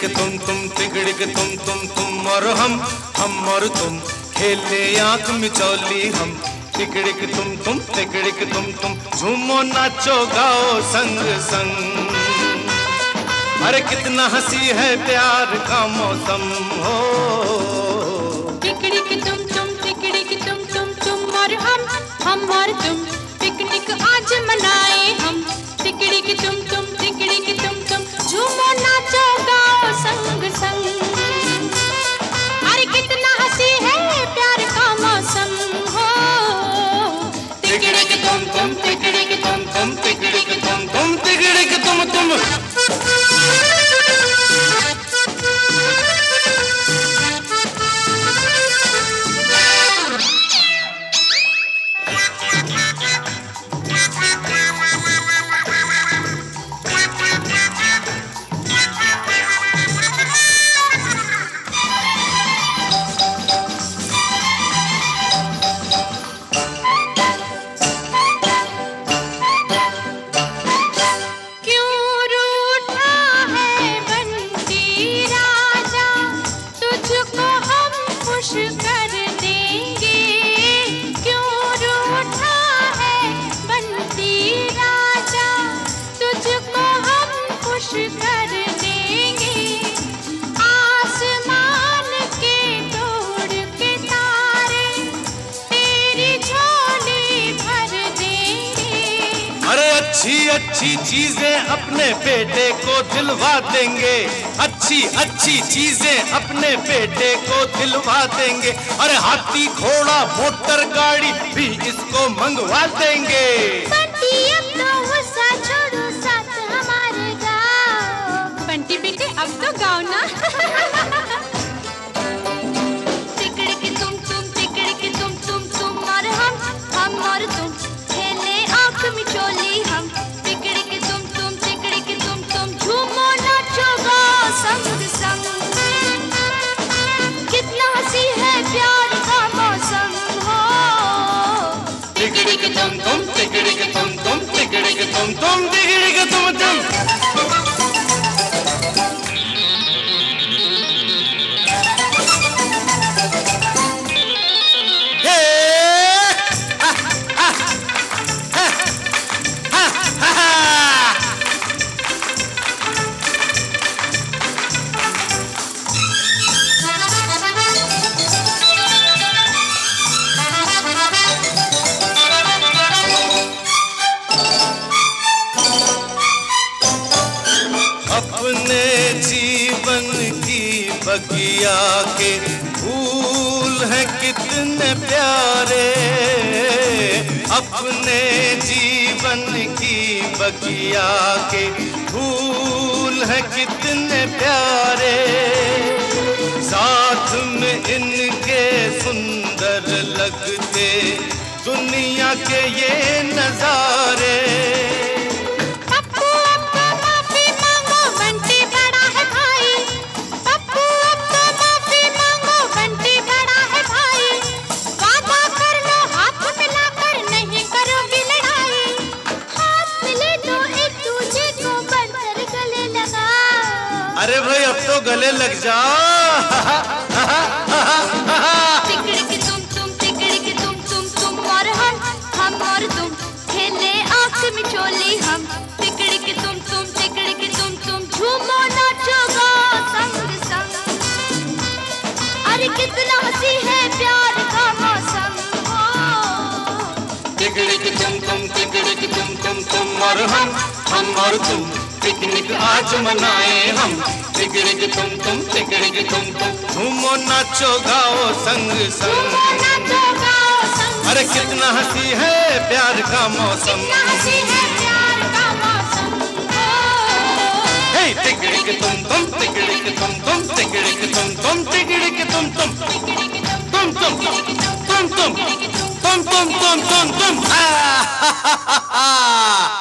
के तुम तिगड़ी के तुम और हम और तुम खेले आंख मिचौली हम। तिगड़ी के तुम तिगड़ी के तुम झूमो नाचो गाओ संग संग। अरे कितना हंसी है प्यार का मौसम हो। तिगड़ी के तुम तिगड़ी के तुम और हम और तुम पिकनिक आज मनाए हम। तिगड़ी के तुम तिगड़ी के तुम झूमो नाचो गाओ संग संग। अरे कितना हंसी है प्यार का मौसम हो। तिगड़ी के तुम तिगड़ी के तुम तिगड़ी के तुम तिगड़ी के तुम कर देंगे। क्यों रूठा है बंटी राजा, तुझको हम खुश कर देंगे। आसमान के तोड़ के तारे तेरी झोली भर देंगे। अरे अच्छी अच्छी चीजें अपने बेटे को दिलवा देंगे। अच्छी अच्छी चीजें अपने बेटे को दिलवा देंगे। अरे हाथी घोड़ा मोटर गाड़ी भी इसको मंगवा देंगे। बंटी अब तो गुस्सा छोड़ो, साथ हमारे गाओ। बंटी बेटे अब तो गाओ ना। तिकड़ी के तुम तिकड़ी के तुम और हम और तुम खेले आंख मिचोली हम। तिकड़ी के तुम तिकड़ी के तुम झूमो नाचो गाओ संग संग। कितना हंसी है प्यार का मौसम हो। तिकड़ी के तुम तिकड़ी के तुम तिकड़ी के तुम तिकड़ी के तुम अपने जीवन की बगिया के फूल हैं कितने प्यारे। अपने जीवन की बगिया के फूल हैं कितने प्यारे। साथ में इनके सुंदर लगते दुनिया के ये नजारे। अरे भाई अब तो गले लग जाओ। तिकड़ी के तुम तिकड़ी के तुम और हम और तुम खेले आंख मिचोली हम। तिकड़ी के तुम तिकड़ी के तुम झूमो नाचो गाओ संग संग। अरे कितना हंसी है प्यार का मौसम हो। तिकड़ी के तुम तिकड़ी के तुम और हम और तुम पिकनिक आज मनाए हम। तिकड़ी के तुम तिकड़ी के तुम झूमो नाचो गाओ संग संग। अरे कितना हंसी है प्यार का मौसम। हे तिकड़ी के तुम तिकड़ी के तुम तिकड़ी के तुम तिकड़ी के तुम